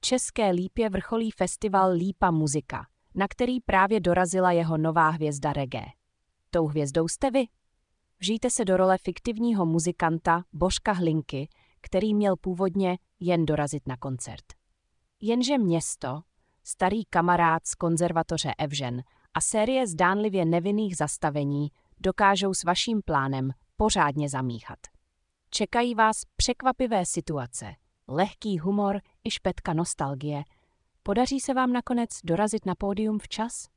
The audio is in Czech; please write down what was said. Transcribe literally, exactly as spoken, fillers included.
České Lípě vrcholí festival Lípa Muzika, na který právě dorazila jeho nová hvězda reggae. Tou hvězdou jste vy. Vžijte se do role fiktivního muzikanta Božka Hlinky, který měl původně jen dorazit na koncert. Jenže město, starý kamarád z konzervatoře Evžen a série zdánlivě nevinných zastavení dokážou s vaším plánem pořádně zamíchat. Čekají vás překvapivé situace, lehký humor i špetka nostalgie. Podaří se vám nakonec dorazit na pódium včas?